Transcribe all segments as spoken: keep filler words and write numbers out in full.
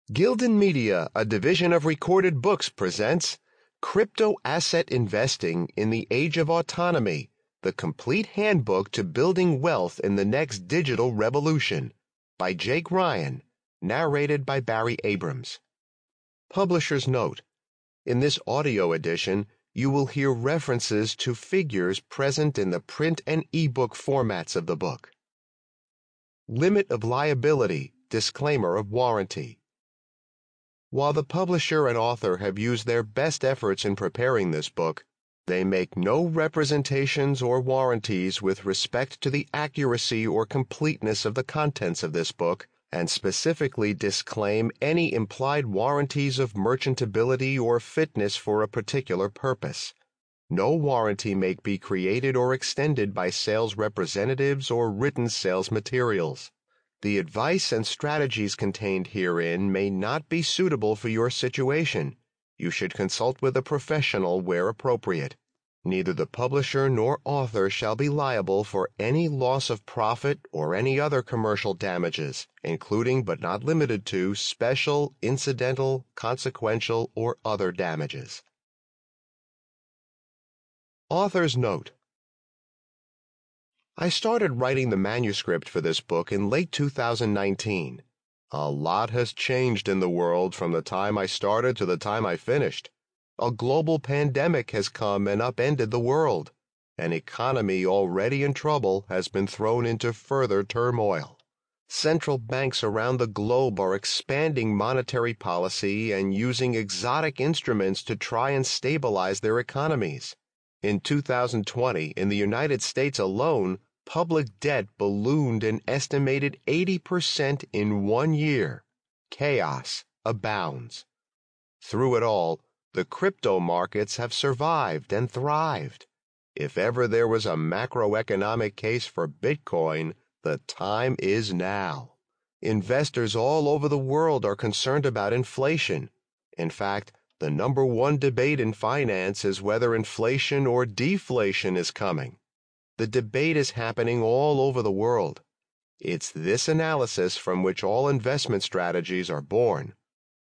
Gildan Media, a division of Recorded Books, presents Crypto Asset Investing in the Age of Autonomy, the complete handbook to building wealth in the next digital revolution, by Jake Ryan, narrated by Barry Abrams. Publisher's note: in this audio edition, you will hear references to figures present in the print and ebook formats of the book. Limit of liability, disclaimer of warranty. While the publisher and author have used their best efforts in preparing this book, they make no representations or warranties with respect to the accuracy or completeness of the contents of this book, and specifically disclaim any implied warranties of merchantability or fitness for a particular purpose. No warranty may be created or extended by sales representatives or written sales materials. The advice and strategies contained herein may not be suitable for your situation. You should consult with a professional where appropriate. Neither the publisher nor author shall be liable for any loss of profit or any other commercial damages, including but not limited to special, incidental, consequential, or other damages. Author's note: I started writing the manuscript for this book in late two thousand nineteen. A lot has changed in the world from the time I started to the time I finished. A global pandemic has come and upended the world. An economy already in trouble has been thrown into further turmoil. Central banks around the globe are expanding monetary policy and using exotic instruments to try and stabilize their economies. In two thousand twenty, in the United States alone, public debt ballooned an estimated eighty percent in one year. Chaos abounds. Through it all, the crypto markets have survived and thrived. If ever there was a macroeconomic case for Bitcoin, the time is now. Investors all over the world are concerned about inflation. In fact, the number one debate in finance is whether inflation or deflation is coming. The debate is happening all over the world. It's this analysis from which all investment strategies are born.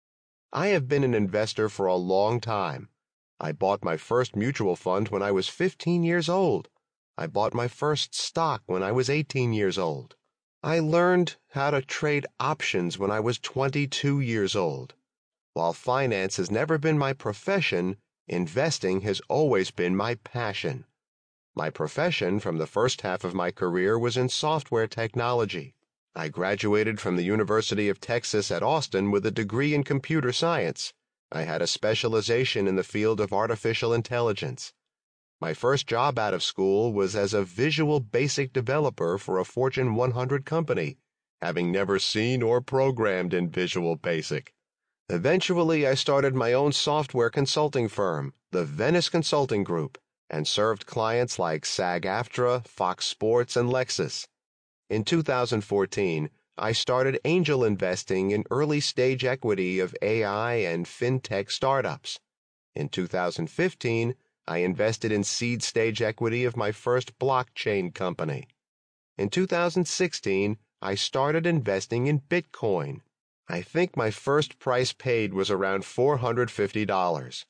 I have been an investor for a long time. I bought my first mutual fund when I was fifteen years old. I bought my first stock when I was eighteen years old. I learned how to trade options when I was twenty-two years old. While finance has never been my profession, investing has always been my passion. My profession from the first half of my career was in software technology. I graduated from the University of Texas at Austin with a degree in computer science. I had a specialization in the field of artificial intelligence. My first job out of school was as a Visual Basic developer for a Fortune one hundred company, having never seen or programmed in Visual Basic. Eventually, I started my own software consulting firm, the Venice Consulting Group, and served clients like SAG-AFTRA, Fox Sports, and Lexus. In two thousand fourteen, I started angel investing in early-stage equity of A I and fintech startups. In two thousand fifteen, I invested in seed-stage equity of my first blockchain company. In two thousand sixteen, I started investing in Bitcoin. I think my first price paid was around four hundred fifty dollars.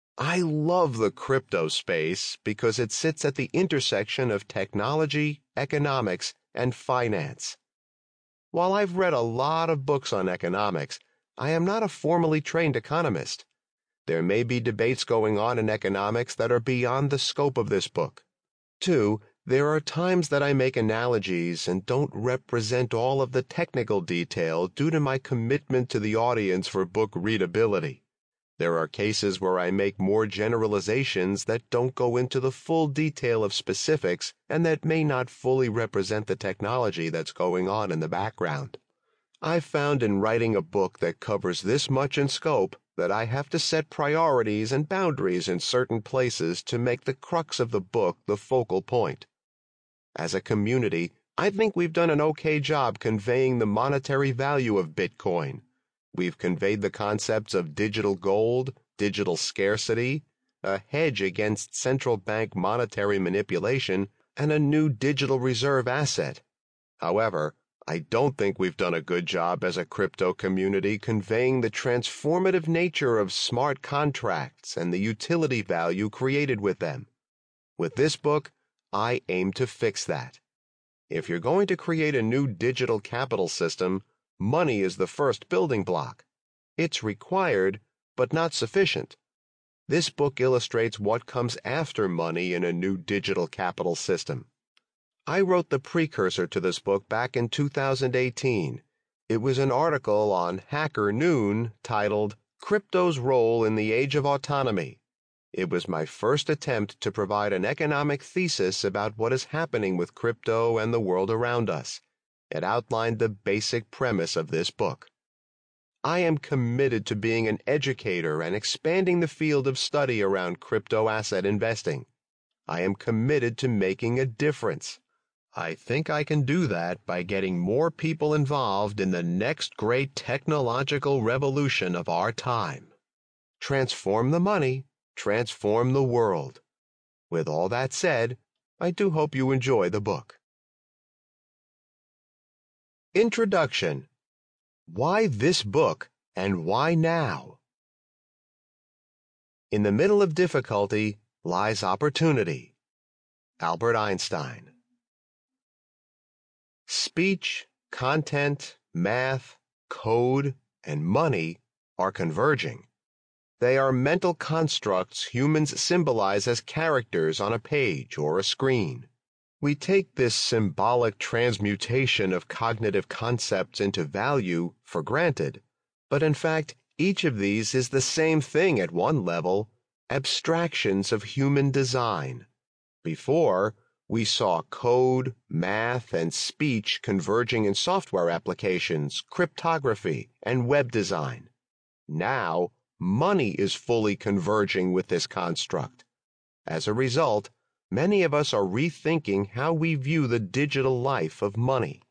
I love the crypto space because it sits at the intersection of technology, economics, and finance. While I've read a lot of books on economics, I am not a formally trained economist. There may be debates going on in economics that are beyond the scope of this book. Two, there are times that I make analogies and don't represent all of the technical detail due to my commitment to the audience for book readability. There are cases where I make more generalizations that don't go into the full detail of specifics and that may not fully represent the technology that's going on in the background. I've found in writing a book that covers this much in scope that I have to set priorities and boundaries in certain places to make the crux of the book the focal point. As a community, I think we've done an okay job conveying the monetary value of Bitcoin. We've conveyed the concepts of digital gold, digital scarcity, a hedge against central bank monetary manipulation, and a new digital reserve asset. However, I don't think we've done a good job as a crypto community conveying the transformative nature of smart contracts and the utility value created with them. With this book, I aim to fix that. If you're going to create a new digital capital system, money is the first building block. It's required, but not sufficient. This book illustrates what comes after money in a new digital capital system. I wrote the precursor to this book back in two thousand eighteen. It was an article on Hacker Noon titled Crypto's Role in the Age of Autonomy. It was my first attempt to provide an economic thesis about what is happening with crypto and the world around us. It outlined the basic premise of this book. I am committed to being an educator and expanding the field of study around crypto asset investing. I am committed to making a difference. I think I can do that by getting more people involved in the next great technological revolution of our time. Transform the money, transform the world. With all that said, I do hope you enjoy the book. Introduction. Why this book, and why now? In the middle of difficulty lies opportunity. Albert Einstein. Speech, content, math, code, and money are converging. They are mental constructs humans symbolize as characters on a page or a screen. We take this symbolic transmutation of cognitive concepts into value for granted, but in fact, each of these is the same thing at one level, abstractions of human design. Before, we saw code, math, and speech converging in software applications, cryptography, and web design. Now, money is fully converging with this construct. As a result, many of us are rethinking how we view the digital life of money.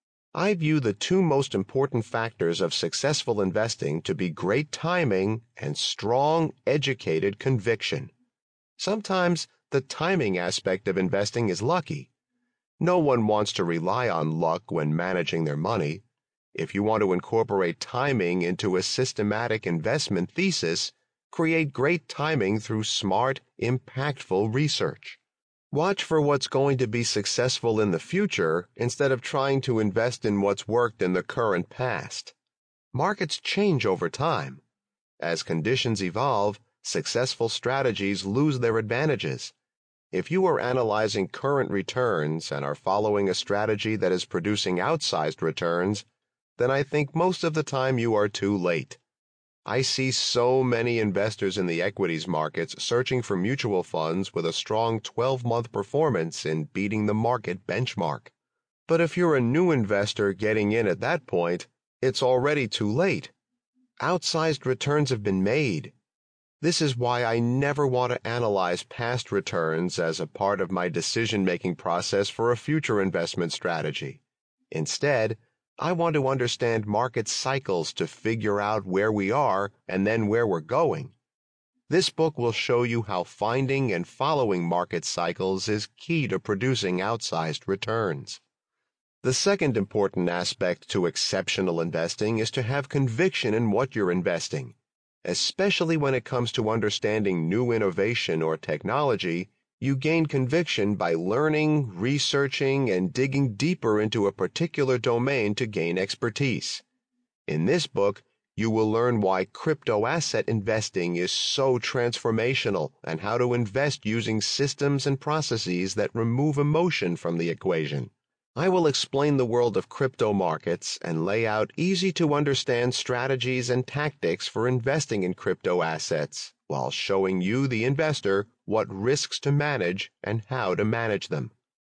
I view the two most important factors of successful investing to be great timing and strong, educated conviction. Sometimes the timing aspect of investing is lucky. No one wants to rely on luck when managing their money. If you want to incorporate timing into a systematic investment thesis, create great timing through smart, impactful research. Watch for what's going to be successful in the future instead of trying to invest in what's worked in the current past. Markets change over time. As conditions evolve, successful strategies lose their advantages. If you are analyzing current returns and are following a strategy that is producing outsized returns, then I think most of the time you are too late. I see so many investors in the equities markets searching for mutual funds with a strong twelve-month performance in beating the market benchmark. But if you're a new investor getting in at that point, it's already too late. Outsized returns have been made. This is why I never want to analyze past returns as a part of my decision-making process for a future investment strategy. Instead, I want to understand market cycles to figure out where we are and then where we're going. This book will show you how finding and following market cycles is key to producing outsized returns. The second important aspect to exceptional investing is to have conviction in what you're investing. Especially when it comes to understanding new innovation or technology, you gain conviction by learning, researching, and digging deeper into a particular domain to gain expertise. In this book, you will learn why crypto asset investing is so transformational and how to invest using systems and processes that remove emotion from the equation. I will explain the world of crypto markets and lay out easy-to-understand strategies and tactics for investing in crypto assets, while showing you, the investor, what risks to manage and how to manage them.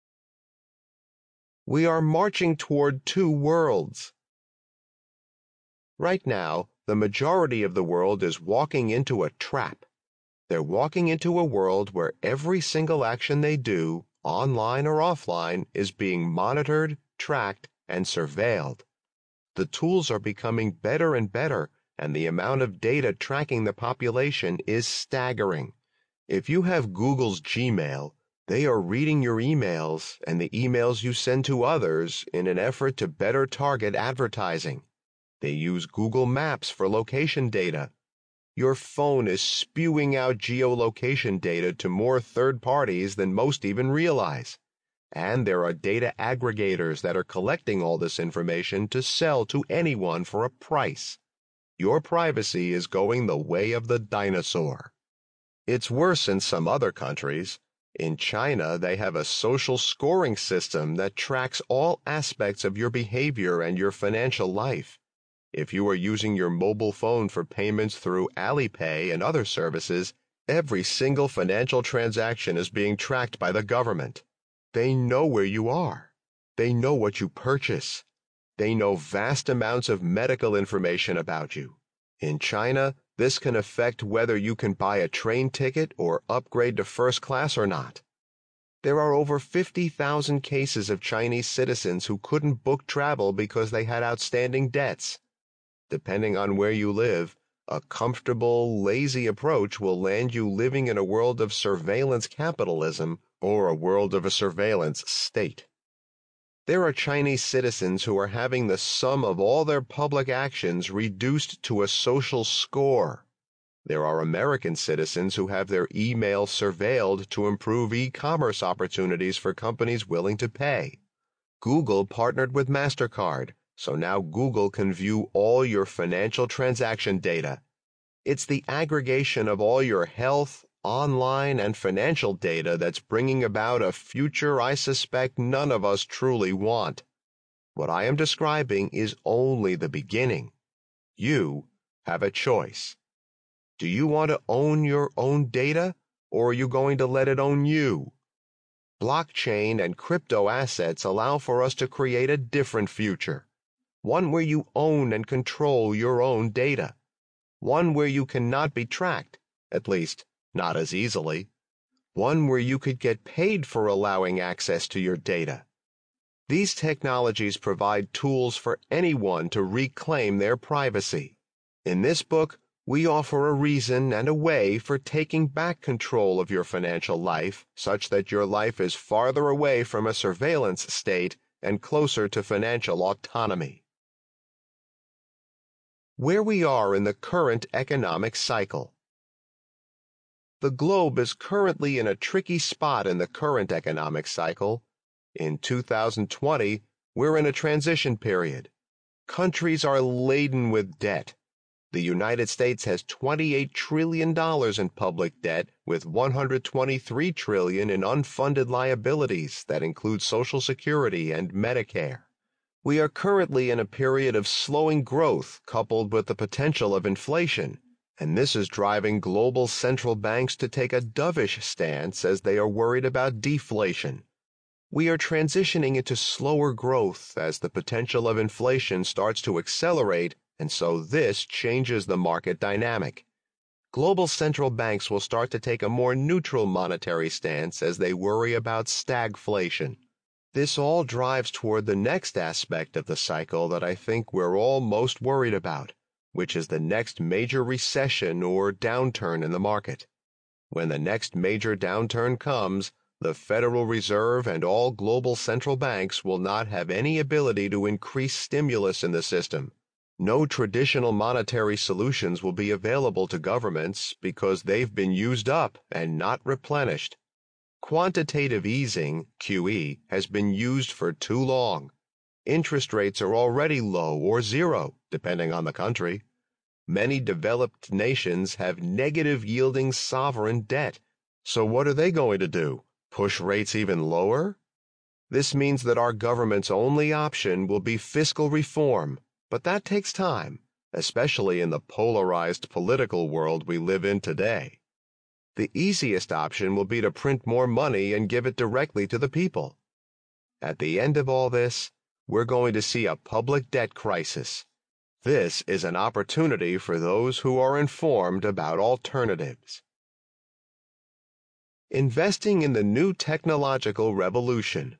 We are marching toward two worlds. Right now, the majority of the world is walking into a trap. They're walking into a world where every single action they do, online or offline, is being monitored, tracked, and surveilled. The tools are becoming better and better, and the amount of data tracking the population is staggering. If you have Google's Gmail, They are reading your emails and the emails you send to others in an effort to better target advertising. They use Google Maps for location data. Your phone is spewing out geolocation data to more third parties than most even realize. And there are data aggregators that are collecting all this information to sell to anyone for a price. Your privacy is going the way of the dinosaur. It's worse in some other countries. In China, they have a social scoring system that tracks all aspects of your behavior and your financial life. If you are using your mobile phone for payments through Alipay and other services, every single financial transaction is being tracked by the government. They know where you are. They know what you purchase. They know vast amounts of medical information about you. In China, this can affect whether you can buy a train ticket or upgrade to first class or not. There are over fifty thousand cases of Chinese citizens who couldn't book travel because they had outstanding debts. Depending on where you live, a comfortable, lazy approach will land you living in a world of surveillance capitalism or a world of a surveillance state. There are Chinese citizens who are having the sum of all their public actions reduced to a social score. There are American citizens who have their email surveilled to improve e-commerce opportunities for companies willing to pay. Google partnered with MasterCard, so now Google can view all your financial transaction data. It's the aggregation of all your health, online, and financial data that's bringing about a future I suspect none of us truly want. What I am describing is only the beginning. You have a choice. Do you want to own your own data, or are you going to let it own you? Blockchain and crypto assets allow for us to create a different future. One where you own and control your own data. One where you cannot be tracked, at least not as easily. One where you could get paid for allowing access to your data. These technologies provide tools for anyone to reclaim their privacy. In this book, we offer a reason and a way for taking back control of your financial life such that your life is farther away from a surveillance state and closer to financial autonomy. Where we are in the current economic cycle. The globe is currently in a tricky spot in the current economic cycle. In two thousand twenty, we're in a transition period. Countries are laden with debt. The United States has twenty-eight trillion dollars in public debt with one hundred twenty-three trillion dollars in unfunded liabilities that include Social Security and Medicare. We are currently in a period of slowing growth coupled with the potential of inflation, and this is driving global central banks to take a dovish stance as they are worried about deflation. We are transitioning into slower growth as the potential of inflation starts to accelerate, and so this changes the market dynamic. Global central banks will start to take a more neutral monetary stance as they worry about stagflation. This all drives toward the next aspect of the cycle that I think we're all most worried about, which is the next major recession or downturn in the market. When the next major downturn comes, the Federal Reserve and all global central banks will not have any ability to increase stimulus in the system. No traditional monetary solutions will be available to governments because they've been used up and not replenished. Quantitative easing, Q E, has been used for too long. Interest rates are already low or zero, depending on the country. Many developed nations have negative yielding sovereign debt. So what are they going to do? Push rates even lower? This means that our government's only option will be fiscal reform, but that takes time, especially in the polarized political world we live in today. The easiest option will be to print more money and give it directly to the people. At the end of all this, we're going to see a public debt crisis. This is an opportunity for those who are informed about alternatives. Investing in the new technological revolution.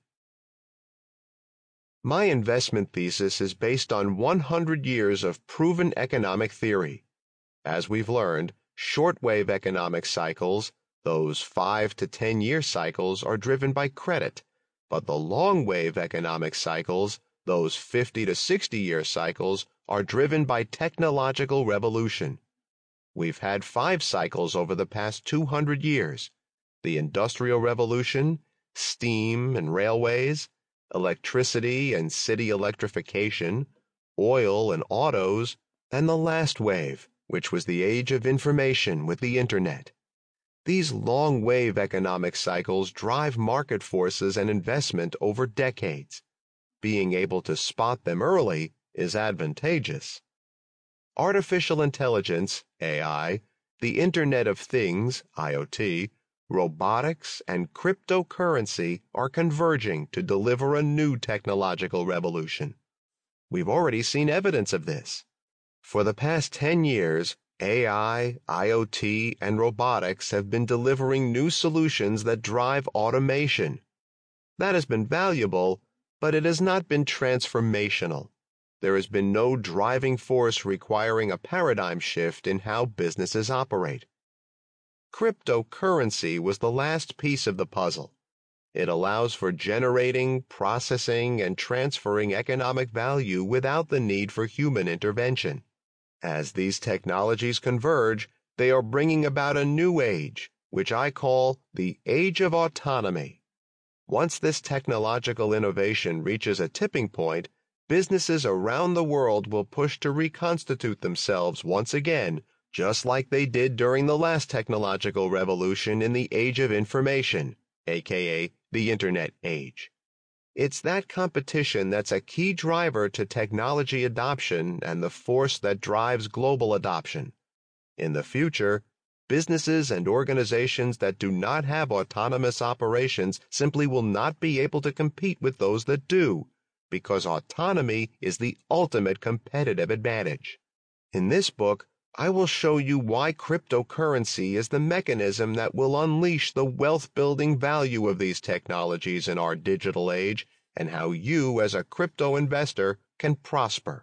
My investment thesis is based on one hundred years of proven economic theory. As we've learned, shortwave economic cycles, Those five to ten year cycles are driven by credit, but the long wave economic cycles, those fifty to sixty year cycles, are driven by technological revolution. We've had five cycles over the past two hundred years: the Industrial Revolution, steam and railways, electricity and city electrification, oil and autos, and the last wave, which was the age of information with the Internet. These long-wave economic cycles drive market forces and investment over decades. Being able to spot them early is advantageous. Artificial intelligence, A I, the Internet of Things, I O T, robotics, and cryptocurrency are converging to deliver a new technological revolution. We've already seen evidence of this. For the past ten years, A I, I O T, and robotics have been delivering new solutions that drive automation. That has been valuable, but it has not been transformational. There has been no driving force requiring a paradigm shift in how businesses operate. Cryptocurrency was the last piece of the puzzle. It allows for generating, processing, and transferring economic value without the need for human intervention. As these technologies converge, they are bringing about a new age, which I call the Age of Autonomy. Once this technological innovation reaches a tipping point, businesses around the world will push to reconstitute themselves once again, just like they did during the last technological revolution in the Age of Information, aka the Internet Age. It's that competition that's a key driver to technology adoption and the force that drives global adoption. In the future, businesses and organizations that do not have autonomous operations simply will not be able to compete with those that do, because autonomy is the ultimate competitive advantage. In this book, I will show you why cryptocurrency is the mechanism that will unleash the wealth-building value of these technologies in our digital age, and how you as a crypto investor can prosper.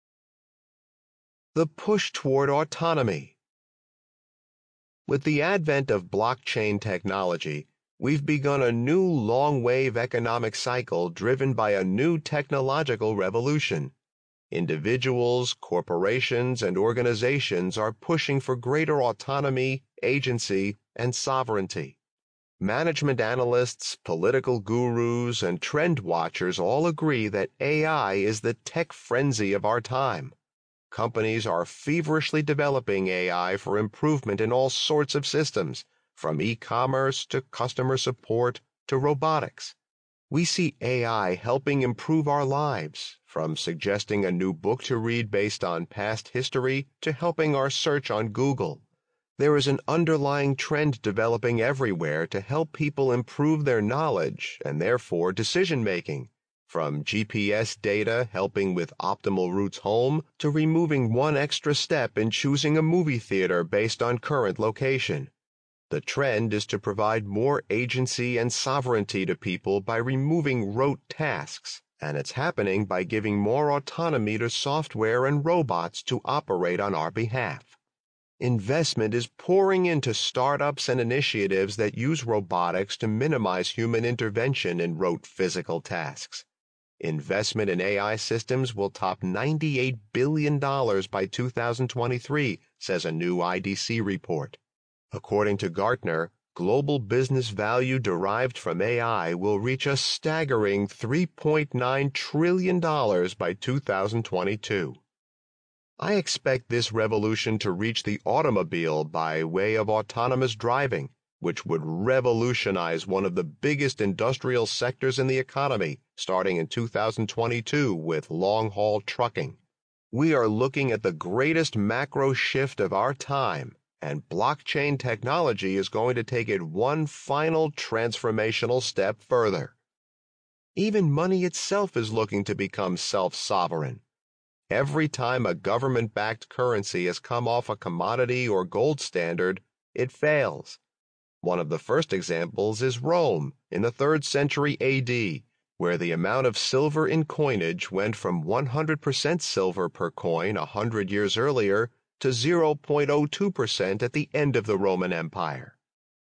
The push toward autonomy. With the advent of blockchain technology, we've begun a new long-wave economic cycle driven by a new technological revolution. Individuals, corporations, and organizations are pushing for greater autonomy, agency, and sovereignty. Management analysts, political gurus, and trend watchers all agree that A I is the tech frenzy of our time. Companies are feverishly developing A I for improvement in all sorts of systems, from e-commerce to customer support to robotics. We see A I helping improve our lives, from suggesting a new book to read based on past history to helping our search on Google. There is an underlying trend developing everywhere to help people improve their knowledge and therefore decision-making, from G P S data helping with optimal routes home to removing one extra step in choosing a movie theater based on current location. The trend is to provide more agency and sovereignty to people by removing rote tasks, and it's happening by giving more autonomy to software and robots to operate on our behalf. Investment is pouring into startups and initiatives that use robotics to minimize human intervention in rote physical tasks. Investment in A I systems will top ninety-eight billion dollars by two thousand twenty-three, says a new I D C report. According to Gartner, global business value derived from A I will reach a staggering three point nine trillion dollars by two thousand twenty-two. I expect this revolution to reach the automobile by way of autonomous driving, which would revolutionize one of the biggest industrial sectors in the economy, starting in two thousand twenty-two with long-haul trucking. We are looking at the greatest macro shift of our time, and blockchain technology is going to take it one final transformational step further. Even money itself is looking to become self-sovereign. Every time a government-backed currency has come off a commodity or gold standard, it fails. One of the first examples is Rome in the third century A D, where the amount of silver in coinage went from one hundred percent silver per coin a hundred years earlier to zero point zero two percent at the end of the Roman Empire.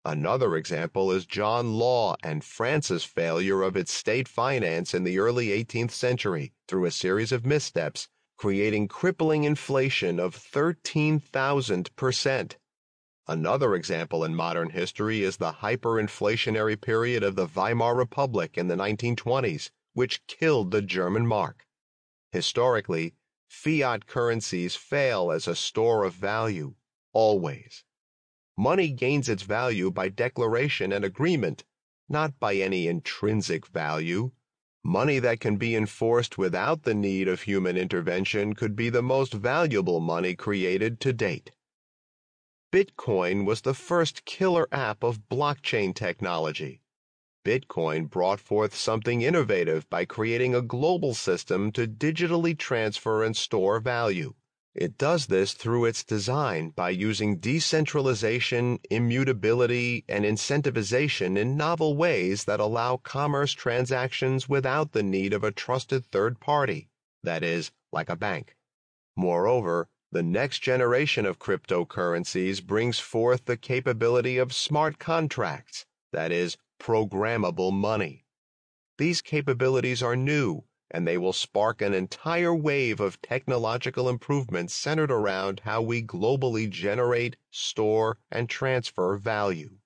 Another example is John Law and France's failure of its state finance in the early eighteenth century through a series of missteps, creating crippling inflation of thirteen thousand percent. Another example in modern history is the hyperinflationary period of the Weimar Republic in the nineteen twenties, which killed the German mark. Historically, fiat currencies fail as a store of value, always. Money gains its value by declaration and agreement, not by any intrinsic value. Money that can be enforced without the need of human intervention could be the most valuable money created to date. Bitcoin was the first killer app of blockchain technology. Bitcoin brought forth something innovative by creating a global system to digitally transfer and store value. It does this through its design by using decentralization, immutability, and incentivization in novel ways that allow commerce transactions without the need of a trusted third party, that is, like a bank. Moreover, the next generation of cryptocurrencies brings forth the capability of smart contracts, that is, programmable money. These capabilities are new, and they will spark an entire wave of technological improvements centered around how we globally generate, store, and transfer value.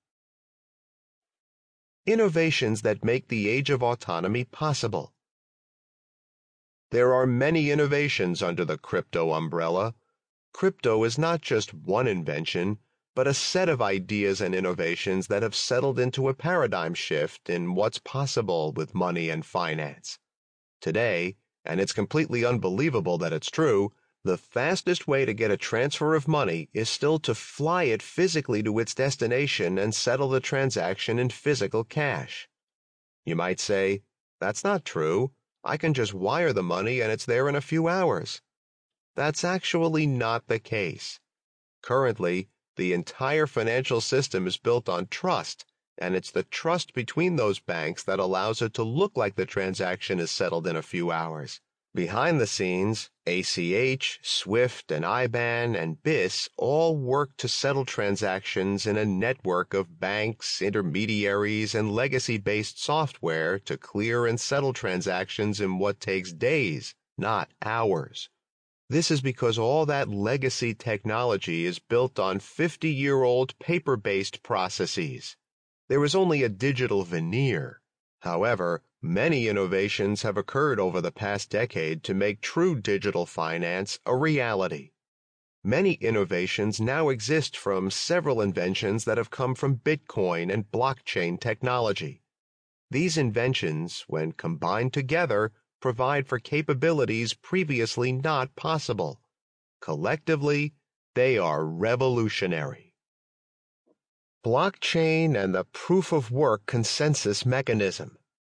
Innovations that make the age of autonomy possible. There are many innovations under the crypto umbrella. Crypto is not just one invention, but a set of ideas and innovations that have settled into a paradigm shift in what's possible with money and finance. Today, and it's completely unbelievable that it's true, the fastest way to get a transfer of money is still to fly it physically to its destination and settle the transaction in physical cash. You might say, that's not true. I can just wire the money and it's there in a few hours. That's actually not the case. Currently, the entire financial system is built on trust, and it's the trust between those banks that allows it to look like the transaction is settled in a few hours. Behind the scenes, A C H, SWIFT, and I B A N, and B I S all work to settle transactions in a network of banks, intermediaries, and legacy-based software to clear and settle transactions in what takes days, not hours. This is because all that legacy technology is built on fifty-year-old paper-based processes. There is only a digital veneer. However, many innovations have occurred over the past decade to make true digital finance a reality. Many innovations now exist from several inventions that have come from Bitcoin and blockchain technology. These inventions, when combined together, provide for capabilities previously not possible. Collectively, they are revolutionary. Blockchain and the proof-of-work consensus mechanism.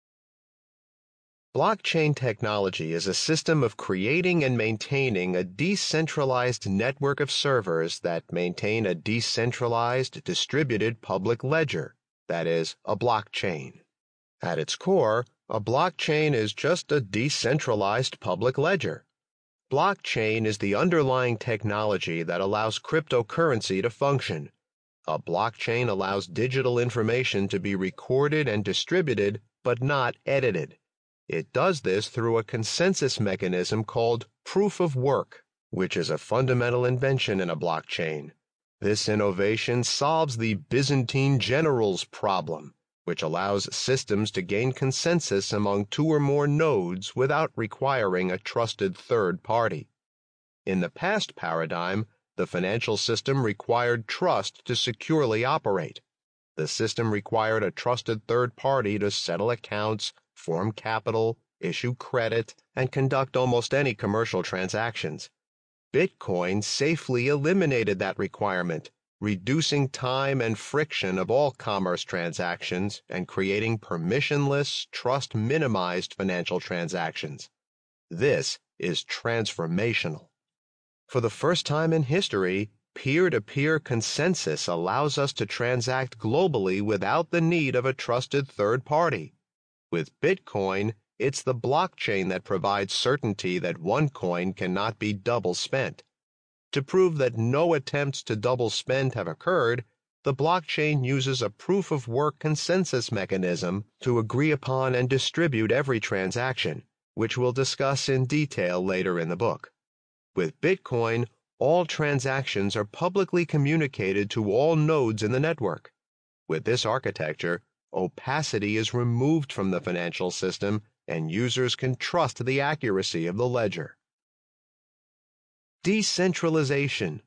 Blockchain technology is a system of creating and maintaining a decentralized network of servers that maintain a decentralized, distributed public ledger, that is, a blockchain. At its core, a blockchain is just a decentralized public ledger. Blockchain is the underlying technology that allows cryptocurrency to function. A blockchain allows digital information to be recorded and distributed, but not edited. It does this through a consensus mechanism called proof of work, which is a fundamental invention in a blockchain. This innovation solves the Byzantine generals problem, which allows systems to gain consensus among two or more nodes without requiring a trusted third party. In the past paradigm, the financial system required trust to securely operate. The system required a trusted third party to settle accounts, form capital, issue credit, and conduct almost any commercial transactions. Bitcoin safely eliminated that requirement, reducing time and friction of all commerce transactions and creating permissionless, trust-minimized financial transactions. This is transformational. For the first time in history, peer-to-peer consensus allows us to transact globally without the need of a trusted third party. With Bitcoin, it's the blockchain that provides certainty that one coin cannot be double spent. To prove that no attempts to double spend have occurred, the blockchain uses a proof-of-work consensus mechanism to agree upon and distribute every transaction, which we'll discuss in detail later in the book. With Bitcoin, all transactions are publicly communicated to all nodes in the network. With this architecture, opacity is removed from the financial system and users can trust the accuracy of the ledger. Decentralization.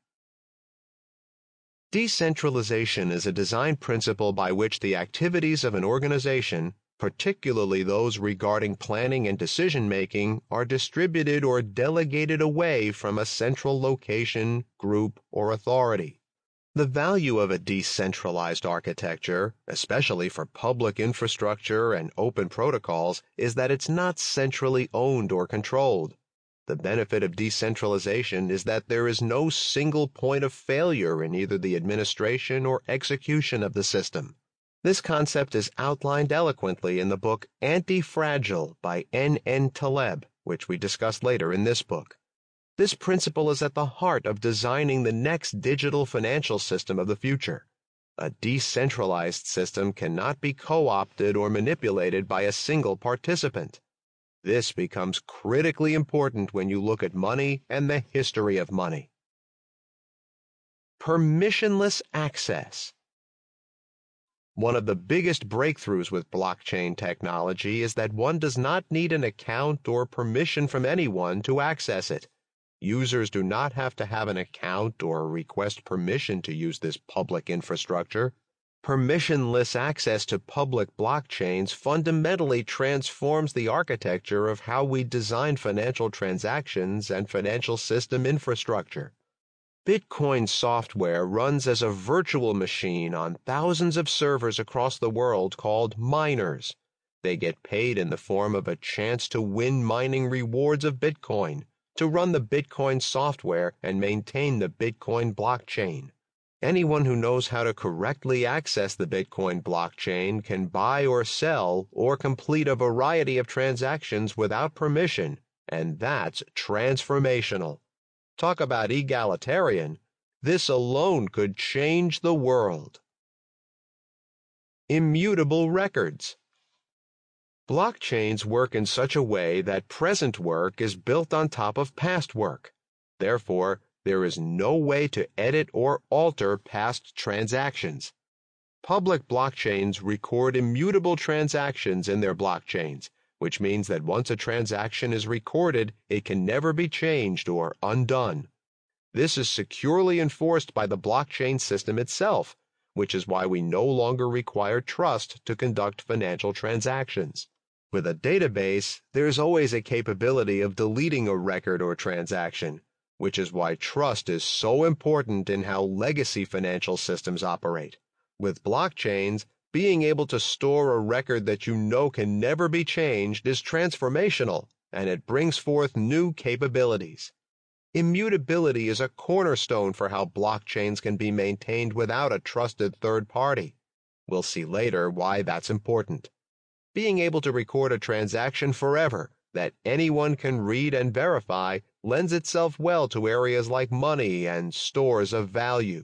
Decentralization is a design principle by which the activities of an organization, particularly those regarding planning and decision-making, are distributed or delegated away from a central location, group, or authority. The value of a decentralized architecture, especially for public infrastructure and open protocols, is that it's not centrally owned or controlled. The benefit of decentralization is that there is no single point of failure in either the administration or execution of the system. This concept is outlined eloquently in the book Anti-Fragile by N N Taleb, which we discuss later in this book. This principle is at the heart of designing the next digital financial system of the future. A decentralized system cannot be co-opted or manipulated by a single participant. This becomes critically important when you look at money and the history of money. Permissionless access. One of the biggest breakthroughs with blockchain technology is that one does not need an account or permission from anyone to access it. Users do not have to have an account or request permission to use this public infrastructure. Permissionless access to public blockchains fundamentally transforms the architecture of how we design financial transactions and financial system infrastructure. Bitcoin software runs as a virtual machine on thousands of servers across the world called miners. They get paid in the form of a chance to win mining rewards of Bitcoin, to run the Bitcoin software and maintain the Bitcoin blockchain. Anyone who knows how to correctly access the Bitcoin blockchain can buy or sell or complete a variety of transactions without permission, and that's transformational. Talk about egalitarian. This alone could change the world. Immutable records. Blockchains work in such a way that present work is built on top of past work. Therefore, there is no way to edit or alter past transactions. Public blockchains record immutable transactions in their blockchains, which means that once a transaction is recorded, it can never be changed or undone. This is securely enforced by the blockchain system itself, which is why we no longer require trust to conduct financial transactions. With a database, there's always a capability of deleting a record or transaction, which is why trust is so important in how legacy financial systems operate. With blockchains, being able to store a record that you know can never be changed is transformational, and it brings forth new capabilities. Immutability is a cornerstone for how blockchains can be maintained without a trusted third party. We'll see later why that's important. Being able to record a transaction forever that anyone can read and verify lends itself well to areas like money and stores of value.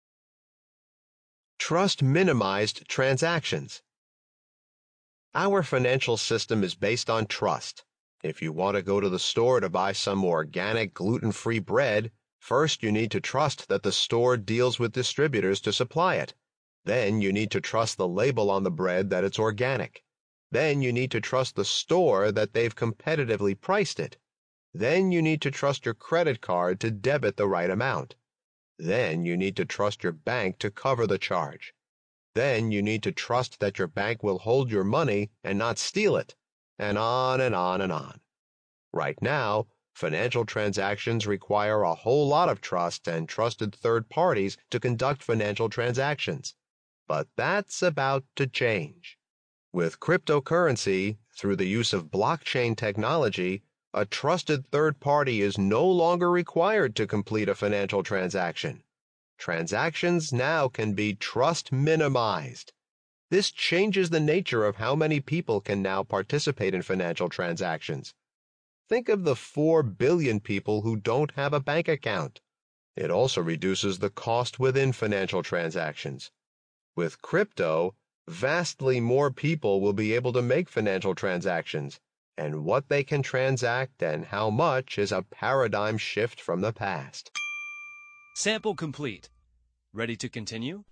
Trust-minimized transactions. Our financial system is based on trust. If you want to go to the store to buy some organic, gluten-free bread, first you need to trust that the store deals with distributors to supply it. Then you need to trust the label on the bread that it's organic. Then you need to trust the store that they've competitively priced it. Then you need to trust your credit card to debit the right amount. Then you need to trust your bank to cover the charge. Then you need to trust that your bank will hold your money and not steal it, and on and on and on. Right now, financial transactions require a whole lot of trust and trusted third parties to conduct financial transactions. But that's about to change. With cryptocurrency, through the use of blockchain technology, a trusted third party is no longer required to complete a financial transaction. Transactions now can be trust minimized. This changes the nature of how many people can now participate in financial transactions. Think of the four billion people who don't have a bank account. It also reduces the cost within financial transactions. With crypto, vastly more people will be able to make financial transactions, and what they can transact and how much is a paradigm shift from the past. Sample complete. Ready to continue?